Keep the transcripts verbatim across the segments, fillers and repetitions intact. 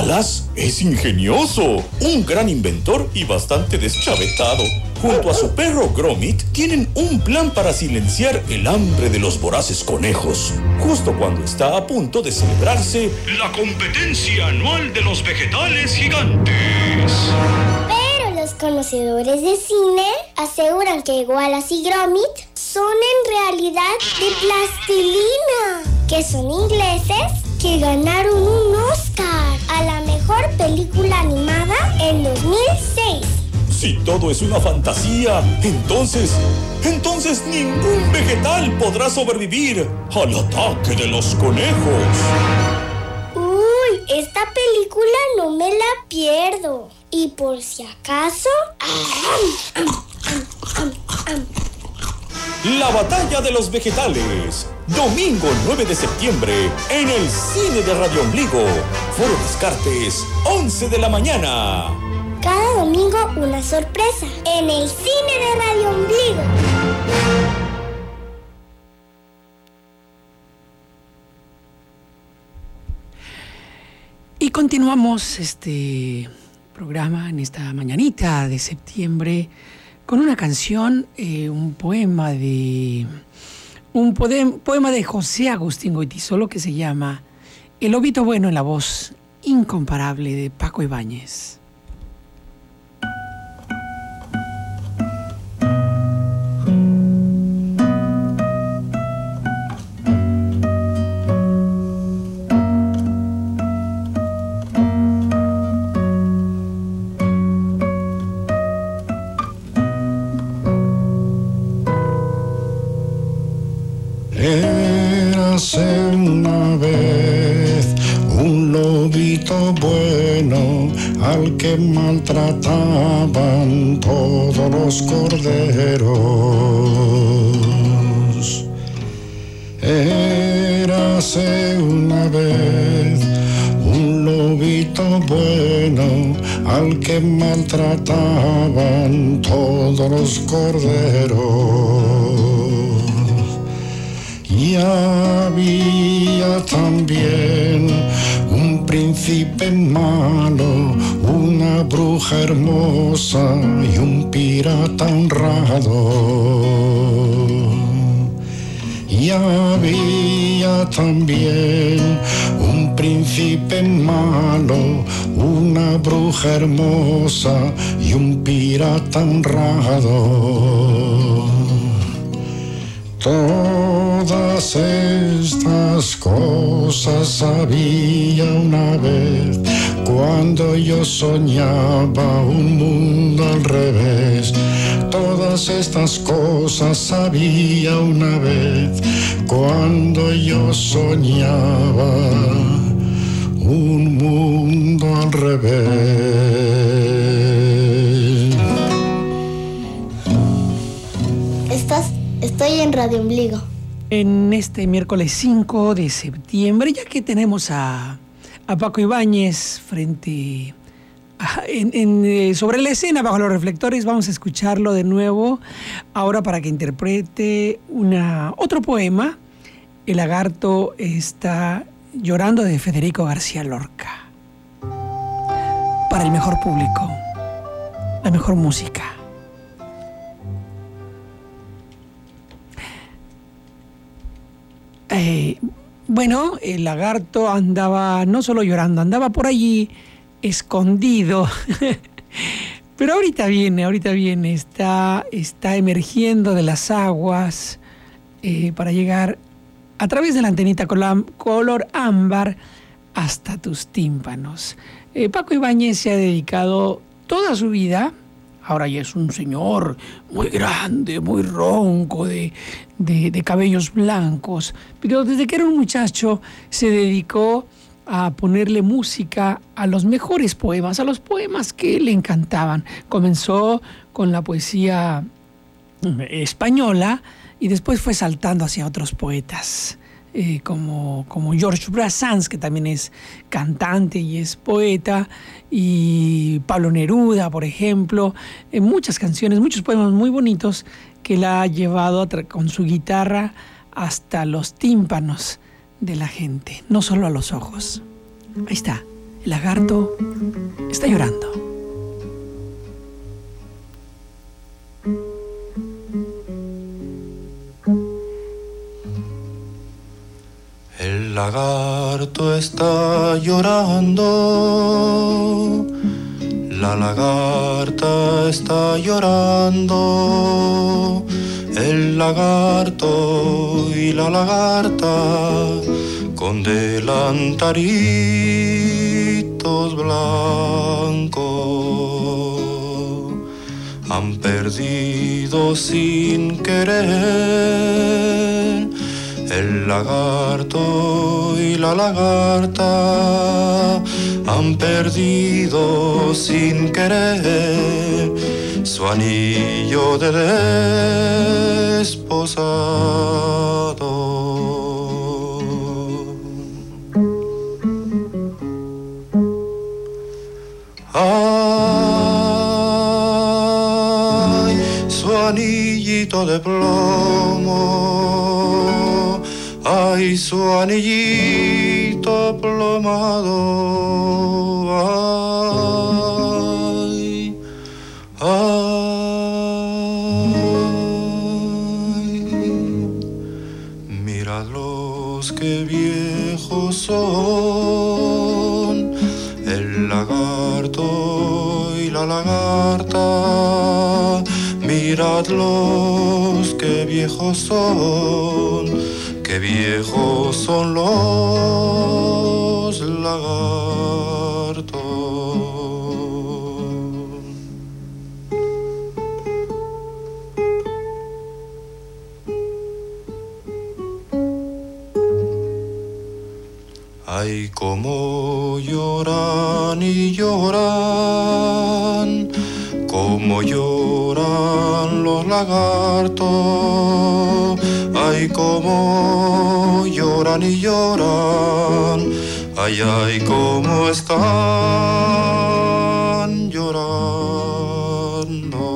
Alas es ingenioso, un gran inventor y bastante deschavetado. Junto a su perro Gromit, tienen un plan para silenciar el hambre de los voraces conejos. Justo cuando está a punto de celebrarse la competencia anual de los vegetales gigantes. Pero los conocedores de cine aseguran que Wallace y Gromit son en realidad de plastilina, que son ingleses que ganaron un Oscar a la mejor película animada en dos mil seis. Si todo es una fantasía, entonces, entonces ningún vegetal podrá sobrevivir al ataque de los conejos. Uy, esta película no me la pierdo. Y por si acaso... La batalla de los vegetales. Domingo nueve de septiembre en el cine de Radio Ombligo. Foro Descartes, once de la mañana. Cada domingo una sorpresa en el cine de Radio Ombligo. Y continuamos este programa en esta mañanita de septiembre con una canción, eh, un poema de un poema, poema de José Agustín Goytisolo que se llama El lobito bueno en la voz incomparable de Paco Ibáñez. Érase una vez un lobito bueno al que maltrataban todos los corderos. Érase una vez un lobito bueno al que maltrataban todos los corderos. Y había también un príncipe malo, una bruja hermosa y un pirata honrado. Y había también un príncipe malo, una bruja hermosa y un pirata honrado. Todas estas cosas había una vez, cuando yo soñaba un mundo al revés. Todas estas cosas había una vez, cuando yo soñaba un mundo al revés. Estás... Estoy en Radio Ombligo. En este miércoles cinco de septiembre, ya que tenemos a, a Paco Ibáñez frente a, en, en, eh, sobre la escena, bajo los reflectores, vamos a escucharlo de nuevo, ahora para que interprete una, otro poema, El lagarto está llorando, de Federico García Lorca. Para el mejor público, la mejor música. Eh, bueno, el lagarto andaba no solo llorando, andaba por allí escondido. Pero ahorita viene, ahorita viene, está, está emergiendo de las aguas eh, para llegar a través de la antenita color ámbar hasta tus tímpanos. Eh, Paco Ibáñez se ha dedicado toda su vida, ahora ya es un señor muy grande, muy ronco, de, de, de cabellos blancos, pero desde que era un muchacho se dedicó a ponerle música a los mejores poemas, a los poemas que le encantaban. Comenzó con la poesía española y después fue saltando hacia otros poetas, eh, como, como Georges Brassens, que también es cantante y es poeta, y Pablo Neruda, por ejemplo, en muchas canciones, muchos poemas muy bonitos que la ha llevado a tra- con su guitarra hasta los tímpanos de la gente, no solo a los ojos. Ahí está, El lagarto está llorando. El lagarto está llorando, la lagarta está llorando, el lagarto y la lagarta con delantaritos blancos han perdido sin querer. El lagarto y la lagarta han perdido sin querer su anillo de desposado. Ay, su anillito de plomo, ay, su anillito plomado, ay, ay, míralos que viejos son, el lagarto y la lagarta, miradlos que viejos son, qué viejos son los lagartos. Ay, cómo lloran y lloran, cómo lloran los lagartos. Ay, cómo lloran y lloran, ay, ay, cómo están llorando.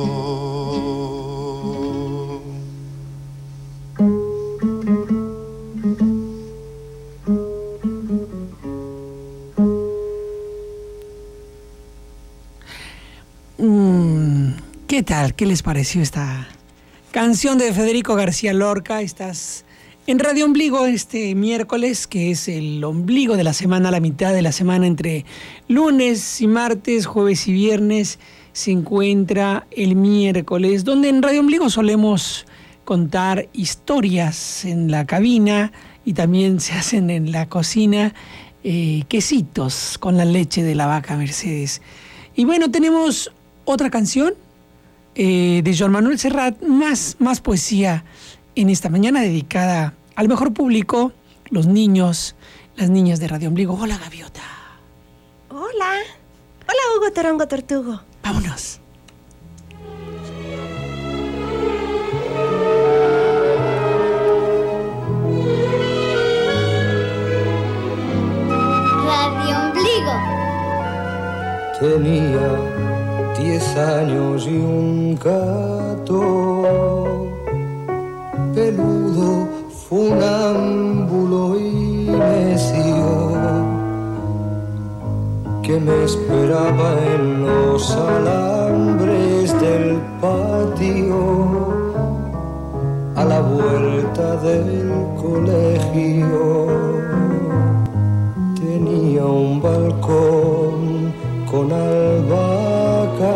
Mm, ¿qué tal? ¿Qué les pareció esta canción de Federico García Lorca? Estás en Radio Ombligo este miércoles, que es el ombligo de la semana, la mitad de la semana entre lunes y martes, jueves y viernes. Se encuentra el miércoles, donde en Radio Ombligo solemos contar historias en la cabina y también se hacen en la cocina eh, quesitos con la leche de la vaca Mercedes. Y bueno, tenemos otra canción Eh, de Joan Manuel Serrat, más, más poesía en esta mañana dedicada al mejor público, los niños, las niñas de Radio Ombligo. Hola, Gaviota. Hola. Hola, Hugo Torongo Tortugo. Vámonos. Radio Ombligo. Tenía diez años y un gato peludo, funámbulo y necio, que me esperaba en los alambres del patio a la vuelta del colegio. Tenía un balcón con albahaca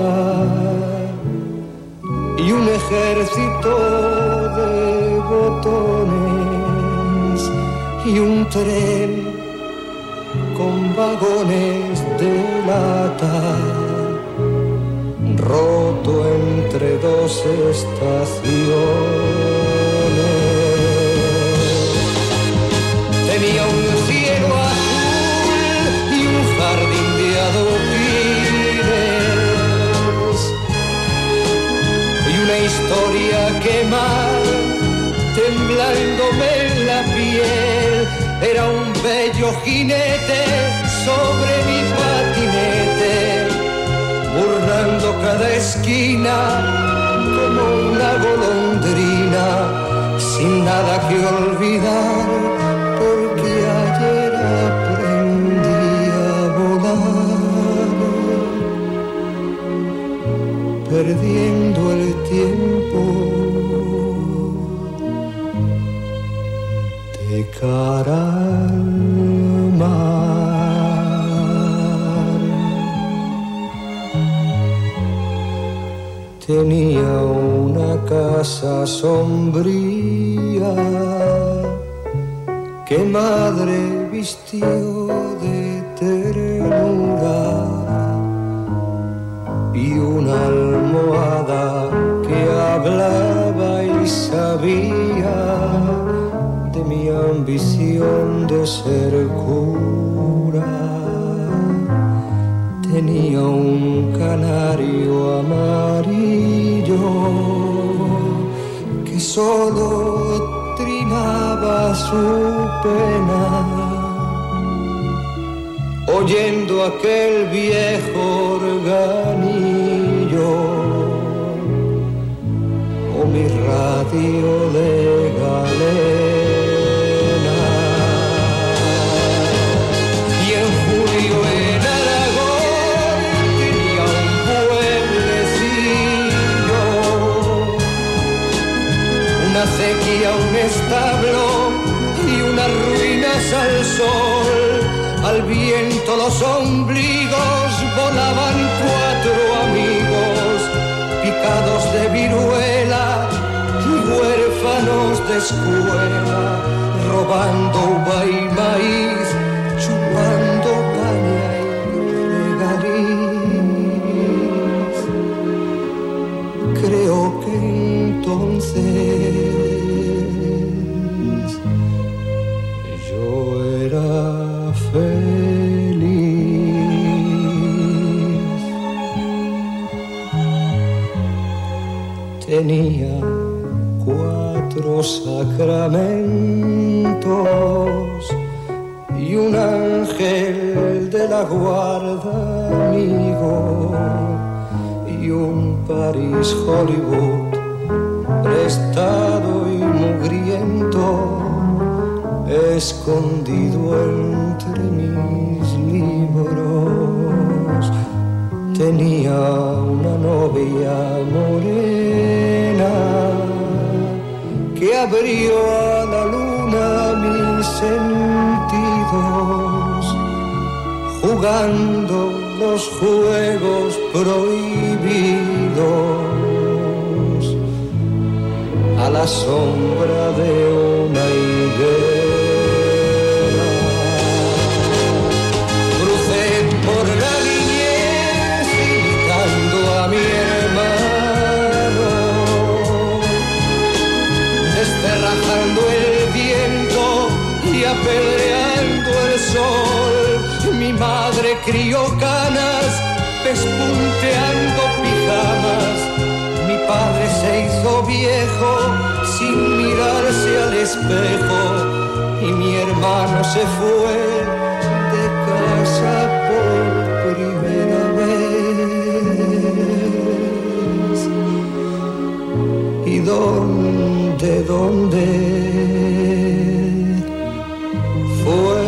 y un ejército de botones y un tren con vagones de lata roto entre dos estaciones. Tenía un cielo azul y un jardín de adoquines y una historia quemar temblándome en la piel. Era un bello jinete sobre mi patinete, burlando cada esquina como una golondrina, sin nada que olvidar, porque ayer aprendí a volar. perdiendo el tiempo de cara al mar. Tenía una casa sombría que madre vistió de ternura y una almohada que hablaba y sabía de mi ambición de ser cura. Tenía un canario amarillo que solo trinaba su pena, oyendo aquel viejo organillo o mi radio de galena. Y en julio en Aragón tenía un pueblecillo, una sequía, un establo y unas ruinas al sol. Al viento los ombligos volaban cuatro amigos, picados de viruela y huérfanos de escuela, robando uva y maíz, chupando caña y regaliz. Creo que entonces yo era feliz. Tenía cuatro sacramentos y un ángel de la guarda amigo y un París Hollywood prestado y mugriento, escondido entre mis libros. Tenía una novia morena que abrió a la luna mis sentidos, jugando los juegos prohibidos a la sombra de una higuera. Crucé por la niñez imitando a mi hermano, desterrajando el viento y apedreando el sol. Mi madre crió canas, pespunteando pijamas. Mi padre se hizo viejo sin mirarse al espejo y mi hermano se fue de casa por primera vez. ¿Y dónde, dónde fue?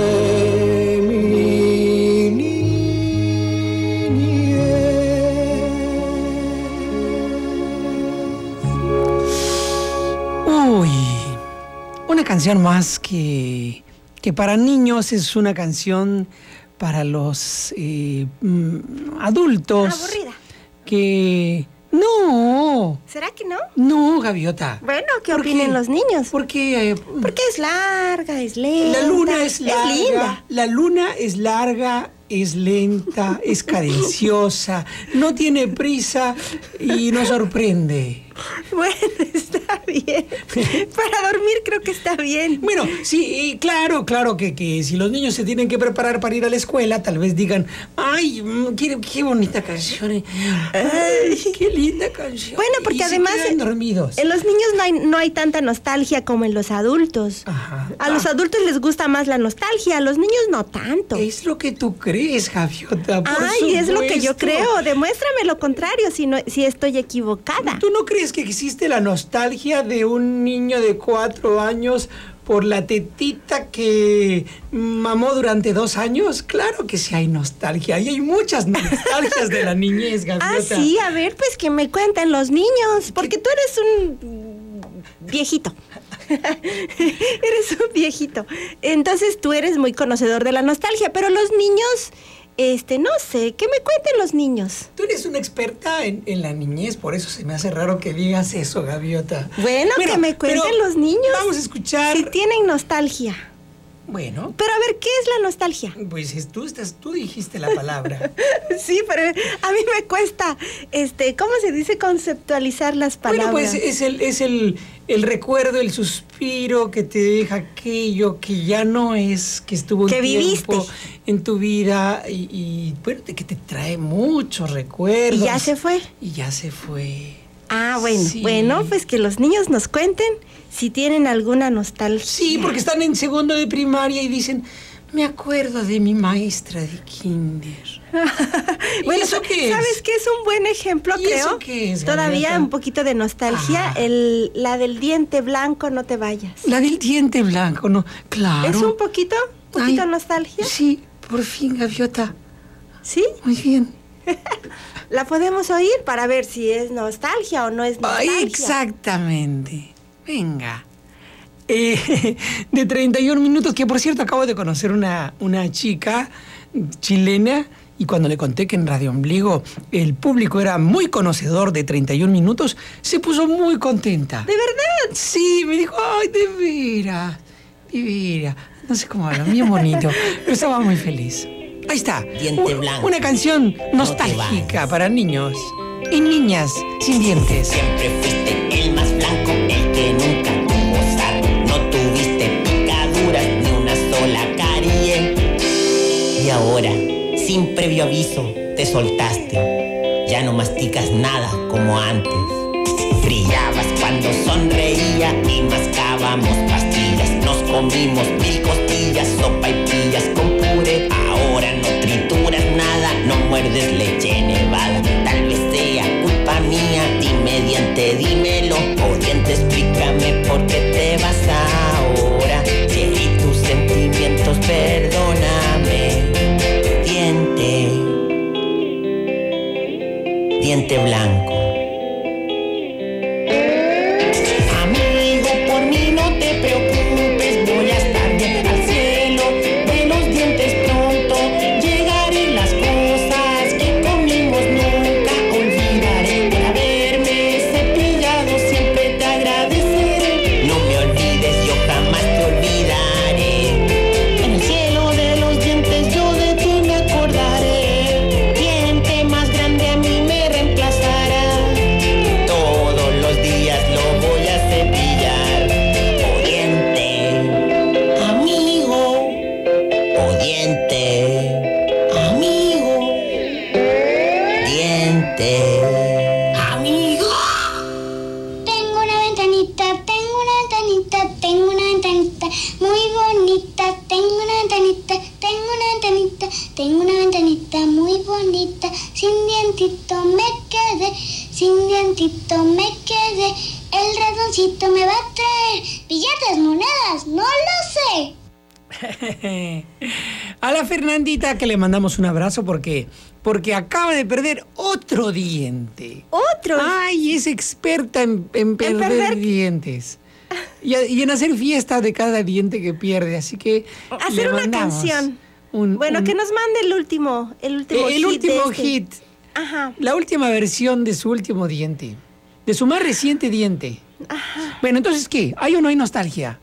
Canción más que, que para niños, es una canción para los eh, adultos. Aburrida. Que no. ¿Será que no? No, Gaviota. Bueno, ¿qué opinen qué? los niños? Porque eh, porque es larga, es lenta. La luna es larga. Es linda. La luna es larga, es lenta, es cadenciosa, no tiene prisa y nos sorprende. Bueno, está bien. Para dormir creo que está bien. Bueno, sí, claro, claro que, que si los niños se tienen que preparar para ir a la escuela, tal vez digan, ay, qué, qué bonita canción. Ay, qué linda canción. Bueno, porque y además se quedan dormidos. En los niños no hay, no hay tanta nostalgia como en los adultos. Ajá. A los adultos les gusta más la nostalgia, a los niños no tanto. Es lo que tú crees, Gaviota, por Ay, supuesto. Es lo que yo creo. Demuéstrame lo contrario si, no, si estoy equivocada. ¿Tú no crees que existe la nostalgia de un niño de cuatro años por la tetita que mamó durante dos años? Claro que sí hay nostalgia. Y hay muchas nostalgias de la niñez, Gaviota. Ah, sí, a ver, pues que me cuenten los niños, porque tú eres un viejito. Eres un viejito. Entonces tú eres muy conocedor de la nostalgia, pero los niños... Este, no sé, ¿qué me cuenten los niños? Tú eres una experta en, en la niñez, por eso se me hace raro que digas eso, Gaviota. Bueno, bueno que me cuenten los niños. Vamos a escuchar... Si tienen nostalgia. Bueno. Pero a ver, ¿qué es la nostalgia? Pues es, tú, estás, tú dijiste la palabra. Sí, pero a mí me cuesta, este, ¿cómo se dice conceptualizar las palabras? Bueno, pues es el, es el, el recuerdo, el suspiro que te deja aquello que ya no es, que estuvo un que tiempo viviste en tu vida y, y bueno, que te trae muchos recuerdos. ¿Y ya se fue? Y ya se fue. Ah, bueno, sí. Bueno, pues que los niños nos cuenten si tienen alguna nostalgia. Sí, porque están en segundo de primaria y dicen, me acuerdo de mi maestra de kinder. Bueno, ¿eso qué es? ¿Sabes qué es un buen ejemplo, ¿Y creo? eso qué es, Todavía Gaviota? un poquito de nostalgia, Ah. el, la del diente blanco, no te vayas. La del diente blanco, ¿no? Claro. ¿Es un poquito? ¿Un poquito Ay, nostalgia? Sí, por fin, Gaviota. ¿Sí? Muy bien. La podemos oír para ver si es nostalgia o no es nostalgia. Ay, exactamente. Venga. Eh, de treinta y un minutos, que por cierto acabo de conocer una, una chica chilena, y cuando le conté que en Radio Ombligo el público era muy conocedor de treinta y un minutos, se puso muy contenta. ¿De verdad? Sí, me dijo, ay, de veras, de veras. No sé cómo habla, bien bonito, pero estaba muy feliz. Ahí está. Diente U- blanco. Una canción No nostálgica para niños y niñas sin dientes. Siempre fuiste el más blanco, el que nunca tuvo sal. No tuviste picaduras ni una sola carie. Y ahora, sin previo aviso, te soltaste. Ya no masticas nada como antes. Brillabas cuando sonreía y mascábamos pastillas. Nos comimos mil costillas, sopa y pillas con puré. Ahora no trituras nada, no muerdes leche nevada. Tal vez sea culpa mía, dime diente, dímelo. O diente, explícame por qué te vas ahora. Si herí tus sentimientos, perdóname. Diente, diente blanco. Amigo, por mí no te preocupes, voy a estar bien al cielo de los dientes pronto. Llegaré las cosas que comimos, nunca olvidaré. Por haberme cepillado, siempre te agradeceré. No me olvides, yo jamás te olvidaré. En el cielo de los dientes yo de ti me acordaré. Diente más grande a mí me reemplazará. Todos los días lo voy a cepillar. O diente, amigo. O diente, amigo. Diente, amigo. Tengo una ventanita, tengo una ventanita, tengo una ventanita muy bonita. Tengo una ventanita, tengo una ventanita, tengo una ventanita muy bonita. Sin dientito me quedé, sin dientito me quedé. El ratoncito me va a traer billetes, monedas, no lo sé. A la Fernandita que le mandamos un abrazo porque, porque acaba de perder otro diente. ¿Otro? Ay, es experta en, en perder perder? dientes. Y, a- y en hacer fiesta de cada diente que pierde, así que Hacer le una mandamos canción. un- Bueno, un- que nos mande el último, el último el hit. último de este. hit, Ajá. la última versión de su último diente, de su más reciente diente. Bueno, entonces, ¿qué? ¿Hay o no hay nostalgia?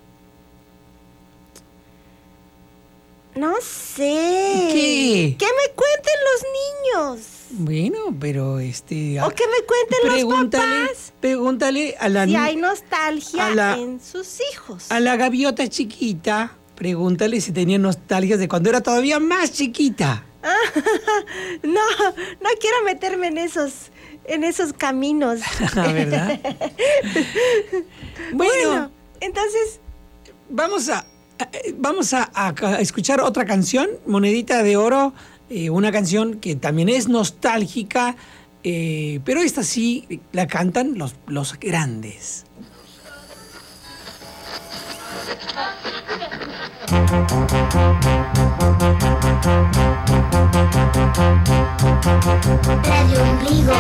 No sé. ¿Qué? Que me cuenten los niños. Bueno, pero este... O que me cuenten los pregúntale, papás. pregúntale a la Si ni- hay nostalgia a la- en sus hijos. a la gaviota chiquita, pregúntale si tenía nostalgias de cuando era todavía más chiquita. No, no quiero meterme en esos, en esos caminos. ¿Verdad? Bueno, Bueno, entonces, vamos a, a- vamos a, a ca- escuchar otra canción, Monedita de Oro, eh, una canción que también es nostálgica, eh, pero esta sí la cantan los, los grandes. Radio Ombligo.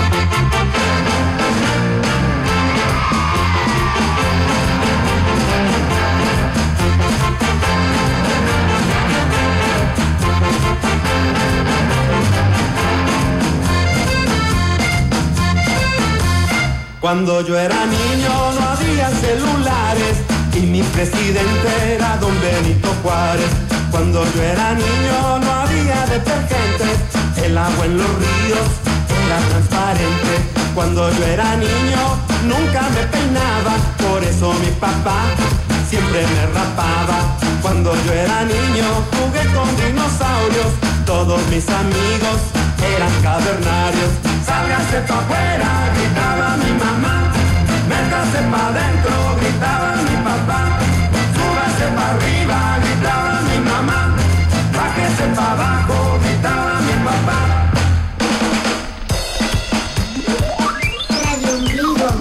Cuando yo era niño no había celulares y mi presidente era don Benito Juárez. Cuando yo era niño no había detergentes, el agua en los ríos era transparente. Cuando yo era niño nunca me peinaba, por eso mi papá siempre me rapaba. Cuando yo era niño jugué con dinosaurios, todos mis amigos eran cavernarios. Sálgase pa' afuera, gritaba mi mamá. Métase pa' adentro, gritaba mi papá. Súbase pa' arriba, gritaba mi mamá. Bájese pa' abajo, gritaba mi papá. Radio Ombligo.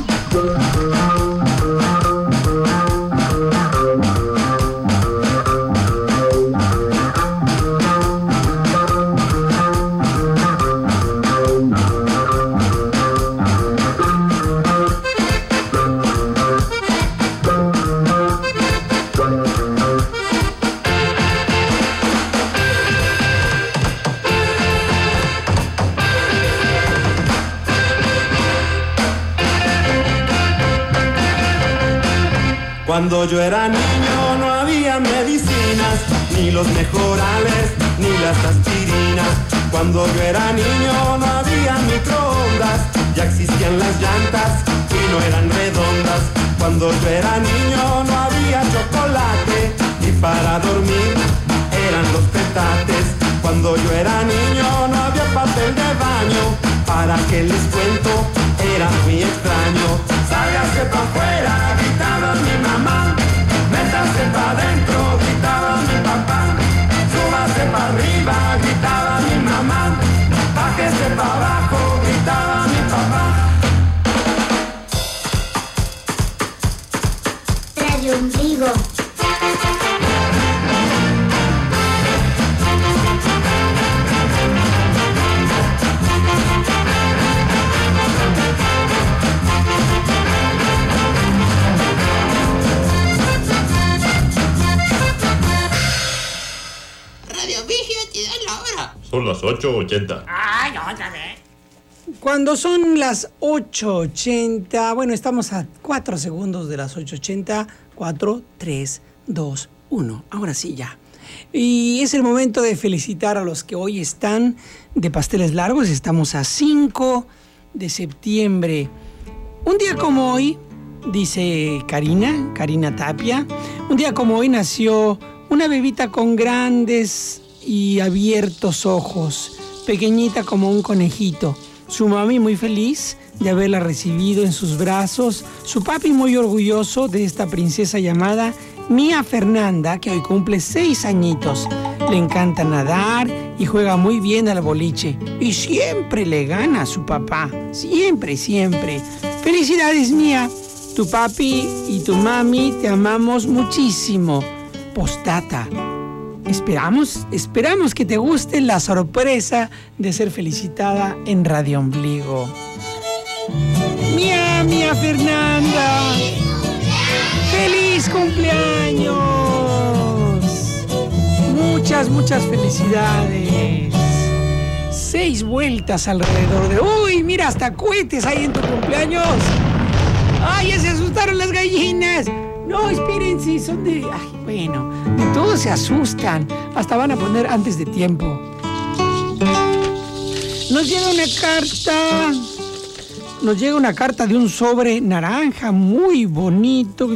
Cuando yo era niño no había medicinas, ni los mejorales, ni las aspirinas. Cuando yo era niño no había microondas, ya existían las llantas y no eran redondas. Cuando yo era niño no había chocolate, y para dormir eran los petates. Cuando yo era niño no había papel de baño, para que les cuento era muy extraño. Sálgase pa' afuera, gritaba mi mamá. Métase pa' adentro, gritaba mi papá. Súbase pa' arriba, gritaba mi mamá. Bájese pa' abajo, gritaba mi papá. Radio Ombligo. Son las ocho ochenta. ¡Ay, otra vez! Cuando son las ocho ochenta, bueno, estamos a cuatro segundos de las ocho ochenta. cuatro, tres, dos, uno. Ahora sí, ya. Y es el momento de felicitar a los que hoy están de pasteles largos. Estamos a cinco de septiembre. Un día como hoy, dice Karina, Karina Tapia, un día como hoy nació una bebita con grandes y abiertos ojos, pequeñita como un conejito. Su mami muy feliz de haberla recibido en sus brazos. Su papi muy orgulloso de esta princesa llamada Mía Fernanda, que hoy cumple seis añitos. Le encanta nadar y juega muy bien al boliche. Y siempre le gana a su papá. Siempre, siempre. ¡Felicidades, Mía! Tu papi y tu mami te amamos muchísimo. Postdata. Esperamos, esperamos que te guste la sorpresa de ser felicitada en Radio Ombligo. Mía, Mía Fernanda. ¡Feliz cumpleaños! Muchas, muchas felicidades. Seis vueltas alrededor de... ¡Uy, mira, hasta cohetes hay en tu cumpleaños! ¡Ay, ya se asustaron las gallinas! No, espérense, son de... Ay, bueno, de todos se asustan. Hasta van a poner antes de tiempo. Nos llega una carta... Nos llega una carta de un sobre naranja muy bonito.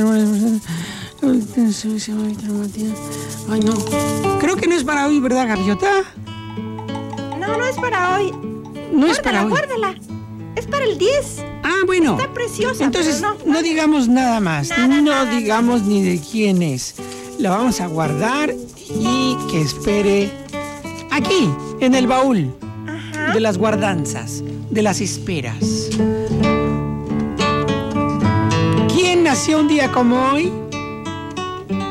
Ay, no. Creo que no es para hoy, ¿verdad, Gaviota? No, no es para hoy. No es para hoy. Guárdala. Es para el diez. Ah, bueno. Está preciosa. Entonces, no, no digamos nada más. Nada, no nada, digamos nada. Ni de quién es. La vamos a guardar y que espere aquí, en el baúl. Ajá. De las guardanzas, de las esperas. ¿Quién nació un día como hoy? La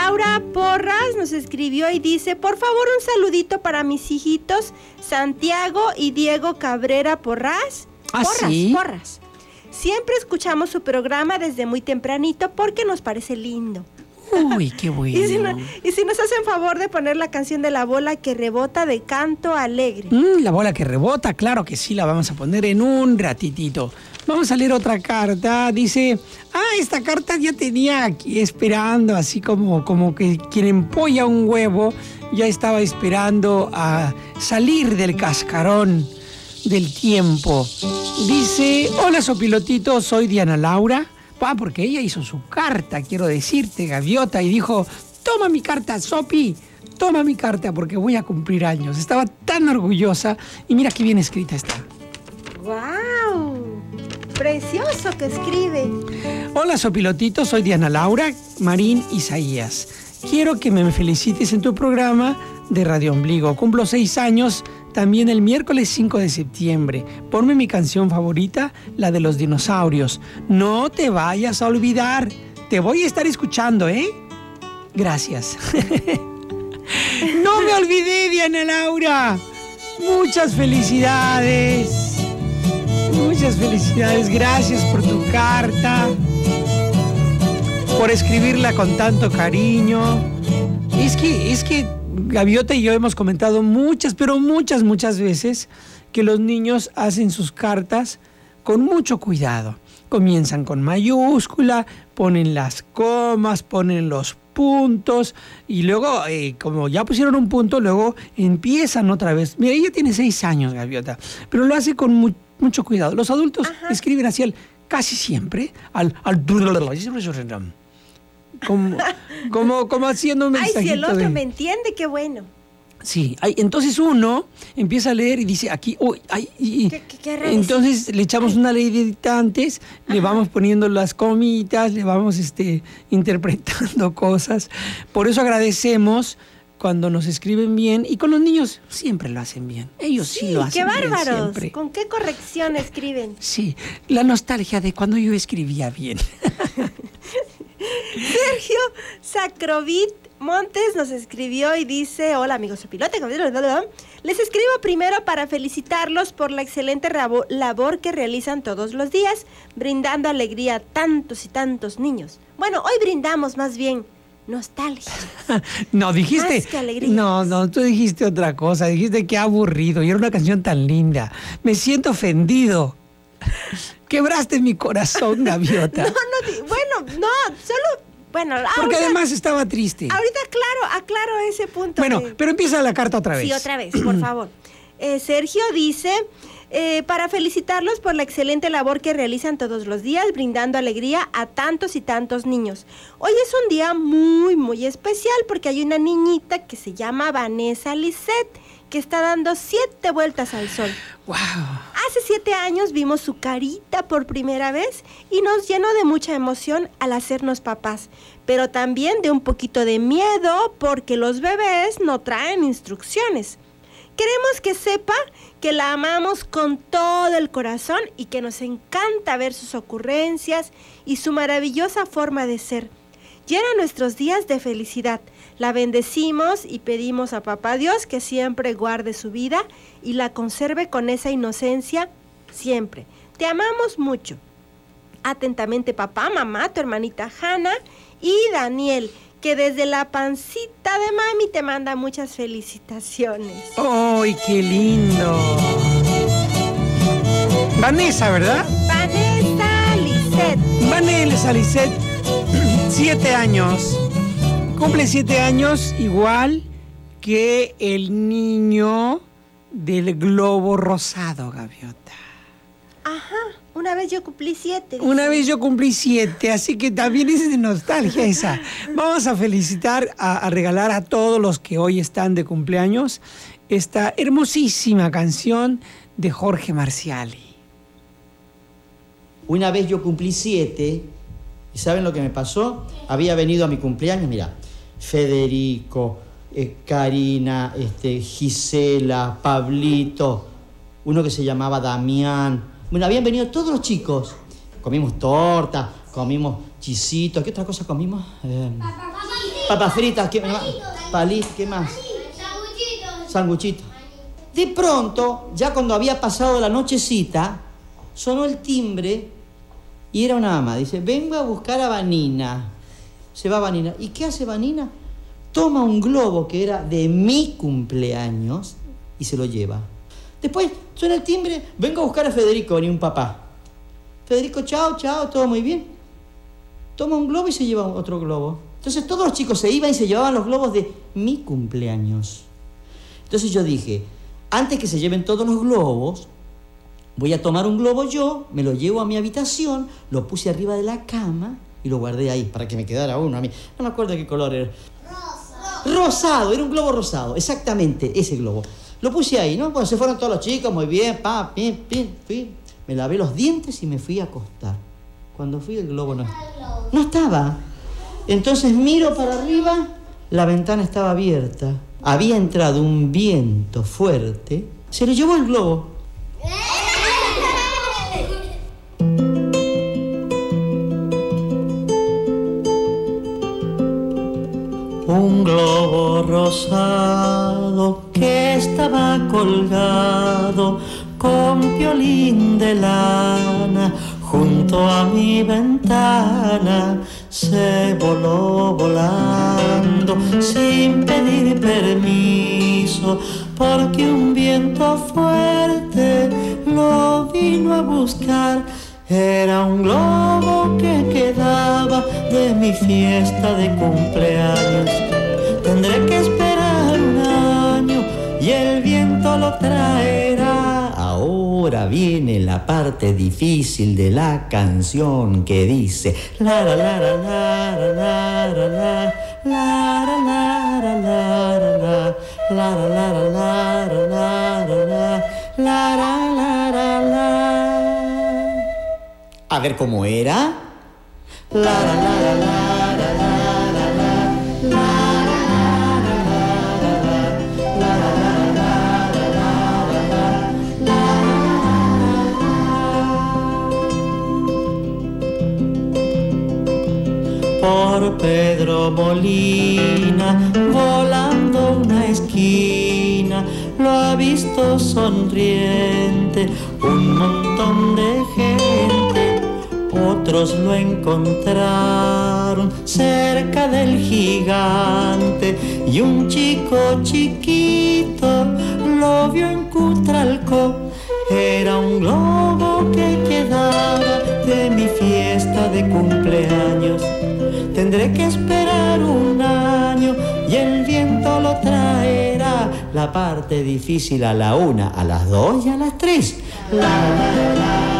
Laura Porras nos escribió y dice, por favor, un saludito para mis hijitos Santiago y Diego Cabrera Porras. ¿Ah, Porras, sí? Porras. Siempre escuchamos su programa desde muy tempranito porque nos parece lindo. Uy, qué bueno. Y si, no, y si nos hacen favor de poner la canción de La Bola que Rebota de Canto Alegre. Mm, la bola que rebota, claro que sí, la vamos a poner en un ratitito. Vamos a leer otra carta. Dice, ah, esta carta ya tenía aquí esperando, así como, como que quien empolla un huevo ya estaba esperando a salir del cascarón del tiempo. Dice, hola Sopilotito, soy Diana Laura. Ah, porque ella hizo su carta, quiero decirte, Gaviota, y dijo, toma mi carta, Sopi, toma mi carta porque voy a cumplir años. Estaba tan orgullosa y mira qué bien escrita está. ¡Guau! Precioso que escribe. Hola Sopilotito, soy Diana Laura Marín Isaías. Quiero que me felicites en tu programa de Radio Ombligo. Cumplo seis años también el miércoles cinco de septiembre. Ponme mi canción favorita, la de los dinosaurios. No te vayas a olvidar. Te voy a estar escuchando, ¿eh? Gracias. No me olvidé, Diana Laura. Muchas felicidades. Muchas felicidades. Gracias por tu carta, por escribirla con tanto cariño. Es que, es que Gaviota y yo hemos comentado muchas, pero muchas, muchas veces que los niños hacen sus cartas con mucho cuidado. Comienzan con mayúscula, ponen las comas, ponen los puntos y luego, eh, como ya pusieron un punto, luego empiezan otra vez. Mira, ella tiene seis años, Gaviota, pero lo hace con mu- mucho cuidado. Los adultos Ajá. escriben así al, casi siempre al... al como, como, como haciendo un mensajito. Ay, si el otro de... me entiende, qué bueno. Sí, hay, entonces uno empieza a leer y dice aquí, uy, ay, y, ¿Qué, qué, qué entonces le echamos ay. una ley de dictantes, Ajá. le vamos poniendo las comitas, le vamos este, interpretando cosas. Por eso agradecemos cuando nos escriben bien y con los niños siempre lo hacen bien. Ellos sí, sí lo hacen bien. ¡Qué bárbaros! Siempre. ¿Con qué corrección escriben? Sí, la nostalgia de cuando yo escribía bien. Sergio Sacrovit Montes nos escribió y dice, hola amigos de Pilote, les escribo primero para felicitarlos por la excelente labor que realizan todos los días, brindando alegría a tantos y tantos niños. Bueno, hoy brindamos más bien nostalgia. No, dijiste... Más que alegría. No, no, tú dijiste otra cosa, dijiste que aburrido y era una canción tan linda. Me siento ofendido. Quebraste mi corazón, Gaviota. No, no, bueno, no, solo, bueno. Porque ahorita, además estaba triste. Ahorita aclaro, aclaro ese punto. Bueno, de... pero empieza la carta otra vez. Sí, otra vez, por favor. Eh, Sergio dice, eh, para felicitarlos por la excelente labor que realizan todos los días, brindando alegría a tantos y tantos niños. Hoy es un día muy, muy especial porque hay una niñita que se llama Vanessa Lisette, que está dando siete vueltas al sol. ¡Wow! Hace siete años vimos su carita por primera vez y nos llenó de mucha emoción al hacernos papás, pero también de un poquito de miedo porque los bebés no traen instrucciones. Queremos que sepa que la amamos con todo el corazón y que nos encanta ver sus ocurrencias y su maravillosa forma de ser. Llena nuestros días de felicidad. La bendecimos y pedimos a Papá Dios que siempre guarde su vida y la conserve con esa inocencia siempre. Te amamos mucho. Atentamente, papá, mamá, tu hermanita Hanna y Daniel, que desde la pancita de mami te manda muchas felicitaciones. ¡Ay, qué lindo! Vanessa, ¿verdad? Vanessa Lisette. Vanessa Lisette, siete años. Cumple siete años igual que el niño del globo rosado, Gaviota. Ajá, una vez yo cumplí siete. Dice. Una vez yo cumplí siete, así que también es de nostalgia esa. Vamos a felicitar, a, a regalar a todos los que hoy están de cumpleaños esta hermosísima canción de Jorge Marciali. Una vez yo cumplí siete, ¿y saben lo que me pasó? Había venido a mi cumpleaños, mira, Federico, eh, Karina, este, Gisela, Pablito, uno que se llamaba Damián. Bueno, habían venido todos los chicos. Comimos torta, comimos chisitos. ¿Qué otra cosa comimos? Eh, papas fritas, ¿qué más? Palitos, ¿qué más? Sanguchitos. De pronto, ya cuando había pasado la nochecita, sonó el timbre y era una ama. Dice, vengo a buscar a Vanina. Se va Vanina. ¿Y qué hace Vanina? Toma un globo que era de mi cumpleaños y se lo lleva. Después suena el timbre, vengo a buscar a Federico, venía un papá. Federico, chao, chao, todo muy bien. Toma un globo y se lleva otro globo. Entonces todos los chicos se iban y se llevaban los globos de mi cumpleaños. Entonces yo dije, antes que se lleven todos los globos, voy a tomar un globo yo, me lo llevo a mi habitación, lo puse arriba de la cama y lo guardé ahí para que me quedara uno a mí. No me acuerdo de qué color era. Rosado. Rosado, era un globo rosado, exactamente, ese globo. Lo puse ahí, ¿no? Cuando se fueron todos los chicos, muy bien, pa, pim, pim, pim. Me lavé los dientes y me fui a acostar. Cuando fui el globo no, no estaba. Entonces miro para arriba, la ventana estaba abierta. Había entrado un viento fuerte, se lo llevó el globo. Un globo rosado que estaba colgado con piolín de lana junto a mi ventana, se voló volando sin pedir permiso, porque un viento fuerte lo vino a buscar. Era un globo que quedaba de mi fiesta de cumpleaños. Tendré que esperar un año y el viento lo traerá. Ahora viene la parte difícil de la canción que dice la la la la la la la la la la la la la la la la. A ver cómo era. La la la la la la la la la. Por Pedro Molina, volando una esquina, lo ha visto sonriente un montón de gente. Otros lo encontraron cerca del gigante y un chico chiquito lo vio en Cutralcó. Era un globo que quedaba de mi fiesta de cumpleaños. Tendré que esperar un año y el viento lo traerá. La parte difícil a la una, a las dos y a las tres. La, la, la, la.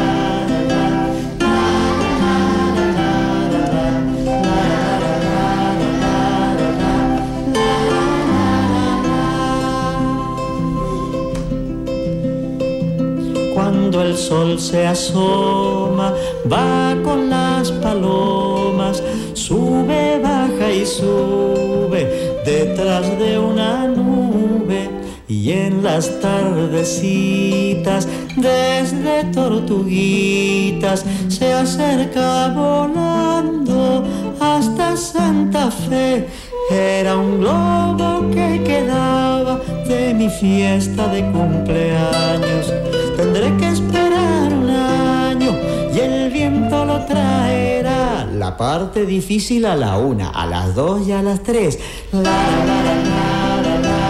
Cuando el sol se asoma, va con las palomas, sube, baja y sube detrás de una nube. Y en las tardecitas, desde Tortuguitas, se acerca volando hasta Santa Fe. Era un globo que quedaba de mi fiesta de cumpleaños. Tendré que esperar un año y el viento lo traerá. La parte difícil a la una, a las dos y a las tres. La, la, la, la, la, la.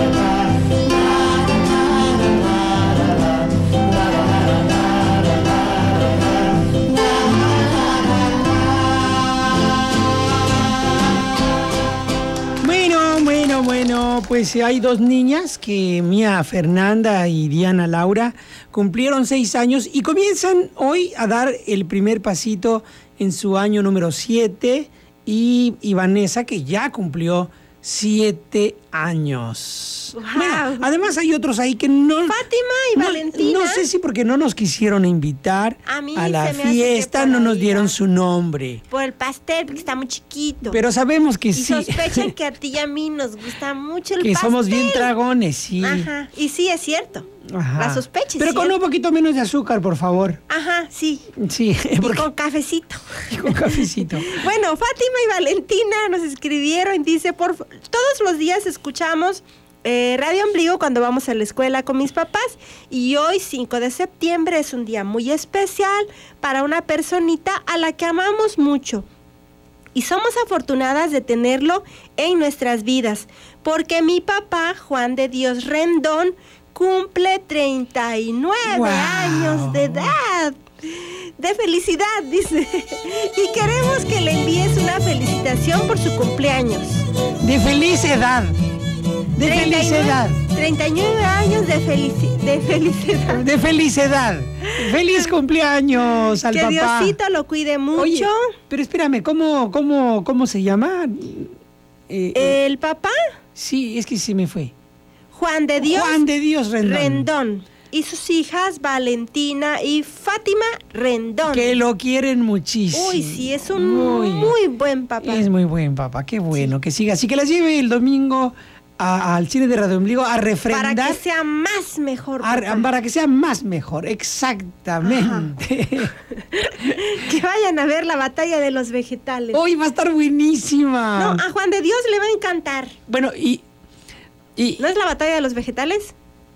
Bueno, pues hay dos niñas que Mía Fernanda y Diana Laura cumplieron seis años y comienzan hoy a dar el primer pasito en su año número siete, y, y Vanessa, que ya cumplió siete años. Wow. Bueno, además hay otros ahí que no... Fátima y no, Valentina. No sé si porque no nos quisieron invitar a, mí a la se me hace fiesta, que no nos ahí dieron va. su nombre. Por el pastel, porque está muy chiquito. Pero sabemos que y sí. sospechan que a ti y a mí nos gusta mucho el que pastel. somos bien dragones, sí. Ajá, y sí, es cierto. Ajá. La sospeche. Pero con ¿cierto? un poquito menos de azúcar, por favor. Ajá, sí. Sí, Y porque- con cafecito. y con cafecito. Bueno, Fátima y Valentina nos escribieron, dice, por fa- todos los días escuchamos eh, Radio Ombligo cuando vamos a la escuela con mis papás y hoy, cinco de septiembre, es un día muy especial para una personita a la que amamos mucho. Y somos afortunadas de tenerlo en nuestras vidas, porque mi papá, Juan de Dios Rendón, cumple treinta y nueve Wow. años de edad. De felicidad, dice. Y queremos que le envíes una felicitación por su cumpleaños. De feliz edad. De feliz edad. treinta y nueve años de, felici- de felicidad. De felicidad. Feliz cumpleaños al Que papá. Diosito lo cuide mucho. Oye, pero espérame, ¿cómo, cómo, cómo se llama? Eh, eh, El papá, sí, es que se me fue. Juan de Dios Juan de Dios Rendón. Rendón. Y sus hijas, Valentina y Fátima Rendón. Que lo quieren muchísimo. Uy, sí, es un muy, muy buen papá. Es muy buen papá, qué bueno que siga. Así que las lleve el domingo a- al cine de Radio Ombligo a refrendar. Para que sea más mejor. a- papá. para que sea más mejor, exactamente. Que vayan a ver la batalla de los vegetales. Hoy va a estar buenísima. No, a Juan de Dios le va a encantar. Bueno, y, y ¿No es la batalla de los vegetales?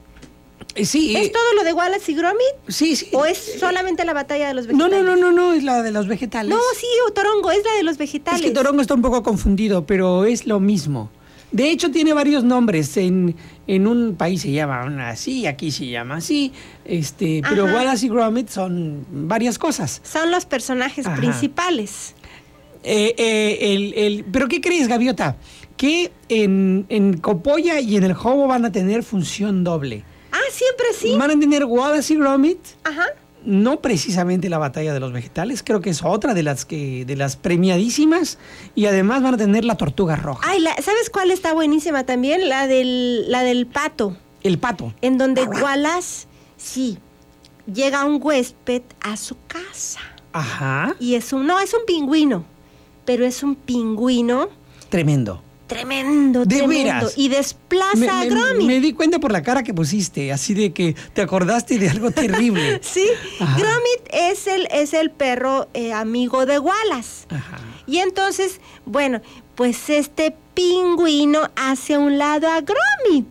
eh, sí, ¿Es eh, todo lo de Wallace y Gromit? sí, sí. ¿O es solamente la batalla de los No, vegetales? no, no, no, no, es la de los vegetales. No, sí, Torongo, es la de los vegetales. Es que Torongo está un poco confundido, pero es lo mismo. De hecho, tiene varios nombres. En, en un país se llama así, aquí se llama así. Este, pero Ajá. Wallace y Gromit son varias cosas. Son los personajes Ajá. principales. Eh, eh, el, el, ¿Pero qué crees, Gaviota? Que en, en Copolla y en el Jobo van a tener función doble. Ah, siempre sí. Van a tener Wallace y Gromit. Ajá. No precisamente la batalla de los vegetales, creo que es otra de las que de las premiadísimas y además van a tener la tortuga roja, Ay, la- ¿sabes cuál está buenísima también? La del, la del pato. el pato. En donde Wallace, sí, llega un huésped a su casa. Ajá, Y es un, no, es un pingüino, pero es un pingüino tremendo. tremendo, ¿De tremendo. veras? Y desplaza Me, a me- Gromit. me di cuenta por la cara que pusiste, así de que te acordaste de algo terrible. Sí, Ajá. Gromit es el, es el perro eh, amigo de Wallace. Ajá. Y entonces, bueno, pues este pingüino hace a un lado a Gromit.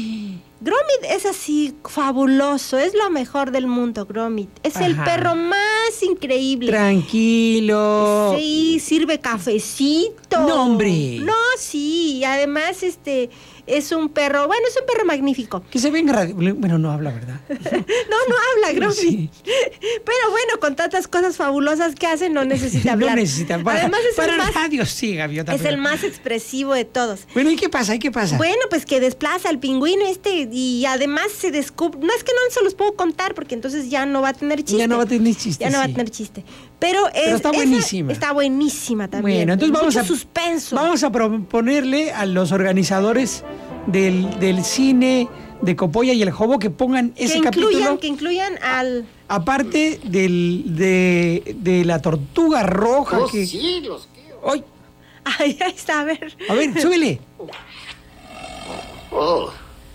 Gromit es así fabuloso, es lo mejor del mundo, Gromit. Es el Ajá. perro más increíble. Tranquilo. Sí, sirve cafecito. No, hombre. No, sí, y además este es un perro, bueno, es un perro magnífico. Que se venga radio. Bueno, no habla, ¿verdad? No, no habla, Gromit. Sí. Pero bueno, con tantas cosas fabulosas que hace, no necesita hablar. No necesita. Para, Además es para el más, radio sí, Gaviota. es pero- el más expresivo de todos. Bueno, ¿y qué pasa? ¿Y qué pasa? Bueno, pues que desplaza al pingüino este y además se descubre. No es que no se los puedo contar porque entonces ya no va a tener chiste. Ya no va a tener chiste, Ya no va a sí. tener chiste. Pero, es, está esa buenísima. Está buenísima también. Bueno, entonces vamos Mucho a suspenso. Vamos a proponerle a los organizadores del, del cine de Copolla y el Jobo que pongan que ese incluyan, capítulo que incluyan al. aparte del, de, de la tortuga roja ¡Oh, que. cielos! ¡Ay! Ahí está, a ver. A ver, súbele. Oh.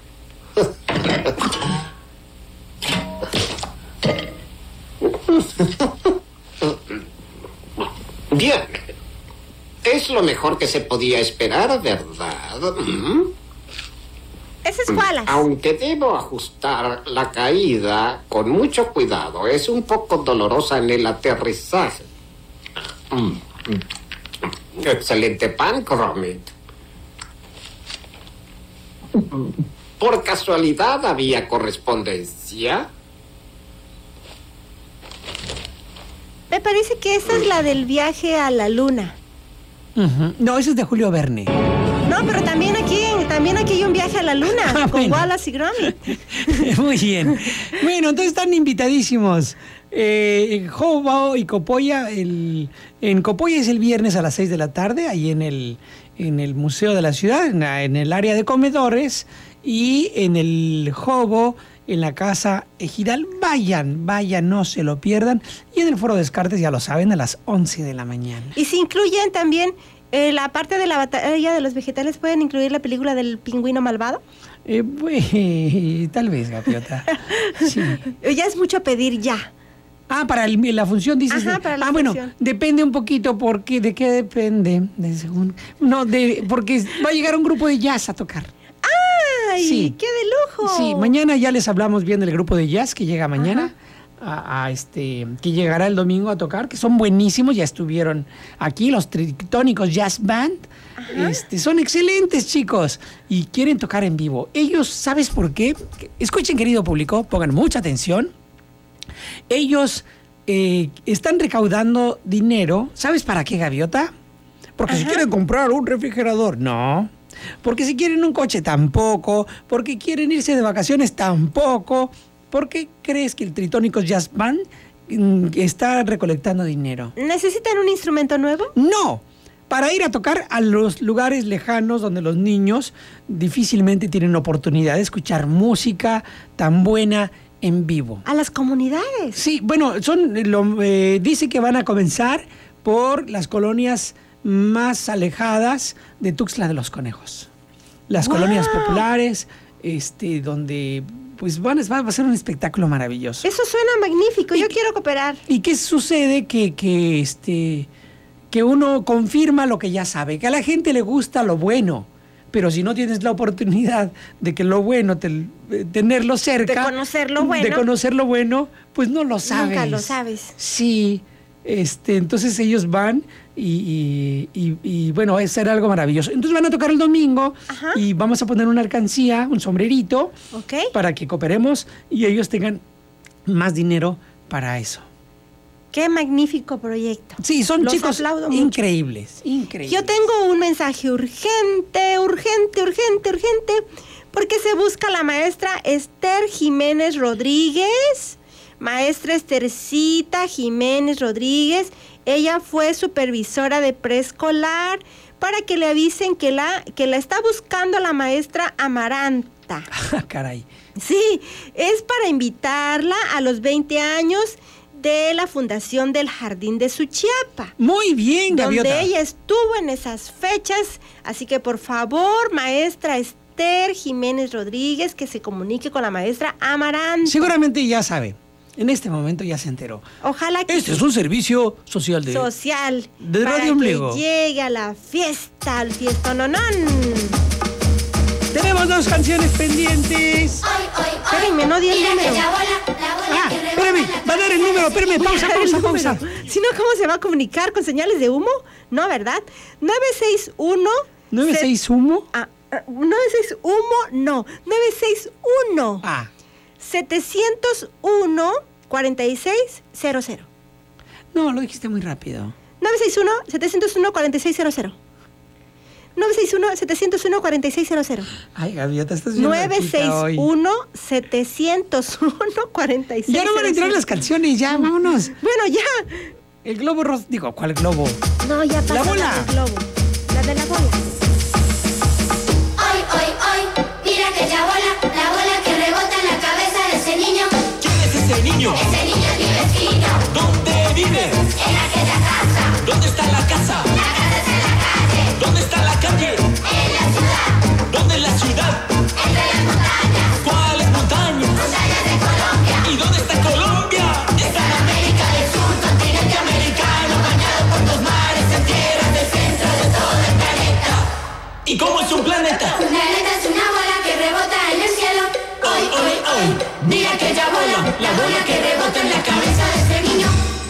Bien. Es lo mejor que se podía esperar, ¿verdad? ¿Mm? Ese es Wallace. Aunque debo ajustar la caída con mucho cuidado, es un poco dolorosa en el aterrizaje. Mm. Excelente pan, Gromit. ¿Por casualidad había correspondencia? Me parece que esa es la del viaje a la luna. Ujú. No, ese es de Julio Verne. No, pero también aquí, también aquí hay un viaje a la luna Ah, con bueno. Wallace y Gromit. Muy bien. Bueno, entonces están invitadísimos. Eh, en Jobo y Copolla, el, en Copolla es el viernes a las seis de la tarde, ahí en el, en el Museo de la Ciudad, en, la- en el área de comedores, y en el Jobo, en la Casa Ejidal. Vayan, vayan, no se lo pierdan. Y en el Foro Descartes, ya lo saben, a las once de la mañana. Y si incluyen también eh, la parte de la batalla de los vegetales, ¿pueden incluir la película del pingüino malvado? Eh, pues, tal vez, Gaviota. Sí. Ya es mucho pedir ya. Ah, para el- la función dices. Ajá, de- para la ah, bueno, función. depende un poquito porque de qué depende. De según, no, de porque va a llegar un grupo de jazz a tocar. ¡Ay, Sí. qué de lujo! Sí, mañana ya les hablamos bien del grupo de jazz que llega mañana. A, a este que llegará el domingo a tocar, que son buenísimos, ya estuvieron aquí los Tritónicos Jazz Band. Este, son excelentes, chicos, y quieren tocar en vivo. Ellos, ¿sabes por qué? Escuchen, querido público, pongan mucha atención. Ellos eh, están recaudando dinero, ¿sabes para qué, Gaviota? Porque si quieren comprar un refrigerador, no. Porque si quieren un coche, tampoco. Porque quieren irse de vacaciones, tampoco. ¿Por qué crees que el Tritónicos Jazz Band mm, está recolectando dinero? ¿Necesitan un instrumento nuevo? No, para ir a tocar a los lugares lejanos donde los niños difícilmente tienen oportunidad de escuchar música tan buena en vivo. ¿A las comunidades? Sí, bueno, son lo, eh, dice que van a comenzar por las colonias más alejadas de Tuxtla de los Conejos. Las ¡Wow! colonias populares, este, donde pues van, va a ser un espectáculo maravilloso. Eso suena magnífico, yo quiero cooperar. ¿Y qué sucede? Que, que, este, que uno confirma lo que ya sabe, que a la gente le gusta lo bueno, pero si no tienes la oportunidad de que lo bueno, te, tenerlo cerca... De conocer lo bueno. De conocer lo bueno, pues no lo sabes. Nunca lo sabes. Sí, este, entonces ellos van y, y, y, y, bueno, es ser algo maravilloso. Entonces van a tocar el domingo. Ajá. Y vamos a poner una alcancía, un sombrerito, Ok. para que cooperemos y ellos tengan más dinero para eso. Qué magnífico proyecto. Sí, son Los chicos aplaudo mucho. increíbles, increíbles. Yo tengo un mensaje urgente, urgente, urgente, urgente, porque se busca la maestra Esther Jiménez Rodríguez. Maestra Estercita Jiménez Rodríguez. Ella fue supervisora de preescolar, para que le avisen que la, que la está buscando la maestra Amaranta. Caray. Sí, es para invitarla a los veinte años de la fundación del Jardín de Suchiapa. Muy bien, Gaviota. Donde ella estuvo en esas fechas. Así que, por favor, maestra Esther Jiménez Rodríguez, que se comunique con la maestra Amaranta. Seguramente ya sabe. En este momento ya se enteró. Ojalá que Este es un servicio social de... social de para Radio Ombligo. que llegue a la fiesta, al fiestononón. Tenemos dos canciones pendientes. Espérenme, no di el número. Ah, espérame, va a dar el número, espérame, pausa, Mira, el pausa, número. pausa. Si no, ¿cómo se va a comunicar? ¿Con señales de humo? No, ¿verdad? nueve seis uno... ¿nueve seis uno? Ah, ah, nueve seis uno, no. nueve seis uno. Ah. setecientos uno, cuarenta y seis cero cero. No, lo dijiste muy rápido. nueve seis uno, setecientos uno, cuarenta y seis cero cero. nueve seis uno, setecientos uno, cuarenta y seis cero cero. Ay, Gaviota, estás bien nueve seis loquita hoy. uno, setecientos uno, cuarenta y seis cero cero. Ya no van a entrar las canciones, ya, vámonos. Bueno, ya. El globo rojo, digo, ¿cuál globo? No, ya pasó La bola. del globo. La de la bola. Hoy, hoy, hoy, mira aquella bola, la bola que rebota en la cabeza de ese niño. ¿Quién es ese niño? Ese niño es mi vecino. ¿Dónde vive? En aquella casa. ¿Dónde está la casa? La casa es en la calle. ¿Dónde está la calle? En la ciudad. ¿Dónde es la ciudad? Entre las montañas. ¿Cuáles montañas? Montañas de Colombia. ¿Y dónde está Colombia? Está en América del Sur, continente americano, bañado por dos mares, en tierras del centro de todo el planeta. ¿Y cómo es un planeta? Un planeta es una bola que rebota en el cielo. Hoy, hoy, hoy, mira aquella bola, la bola que rebota en la cabeza de ese niño.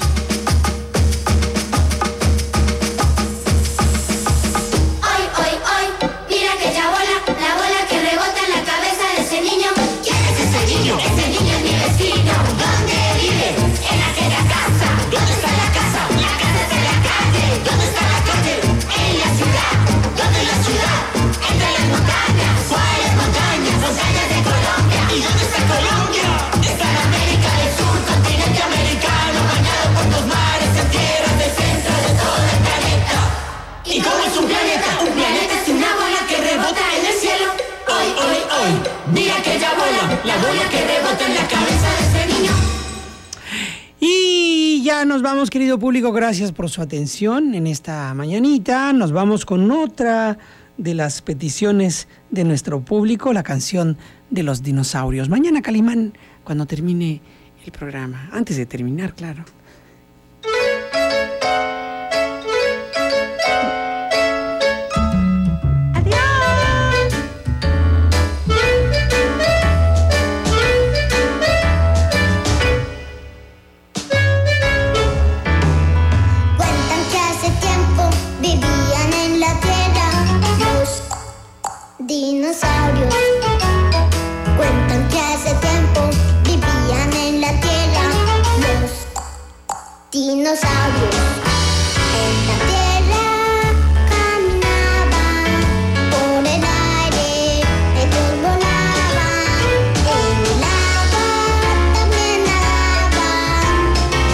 Hoy, hoy, hoy, mira aquella bola, la bola que rebota en la cabeza de ese niño. ¿Quién es ese niño? Ese niño es mi vecino. ¿Dónde vive? En aquella casa. ¿Dónde está la casa? La casa es en la calle. ¿Dónde está la calle? En la ciudad. ¿Dónde es la ciudad? Entre las montañas. ¿Cuáles montañas? Montañas de Colombia. ¿Y dónde está Colombia? Está en América del Sur, continente americano, bañado por dos mares, en tierras del centro de todo el planeta. ¿Y cómo es un planeta? Un planeta es una bola que rebota en el cielo. Hoy, hoy, hoy, mira aquella bola, la bola que rebota en la cabeza de ese niño. Y ya nos vamos, querido público, gracias por su atención en esta mañanita. Nos vamos con otra de las peticiones de nuestro público, la canción de los dinosaurios. Mañana, Calimán, cuando termine el programa. Antes de terminar, claro. Dinosaurios cuentan que hace tiempo vivían en la tierra los dinosaurios. En la tierra caminaban, por el aire ellos volaban, en el agua también nadaban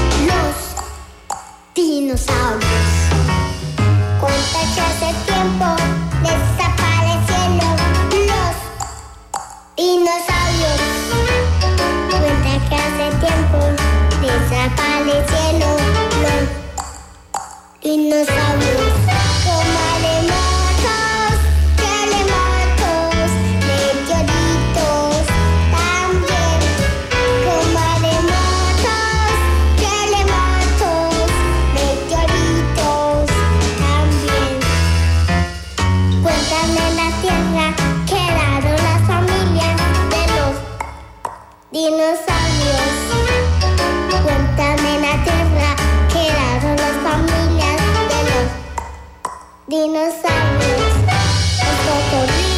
los dinosaurios. Cuentan que hace tiempo desaparecieron los dinosaurios. Cuenta que hace tiempo desaparecieron los dinosaurios. Como aremosos, terremotos, meteoritos también. Como aremosos, terremotos, meteoritos también. Cuentan en la tierra quedaron las familias de los dinosaurios. Cuentan en la tierra quedaron las familias de los dinosaurios. Los cocodrilos.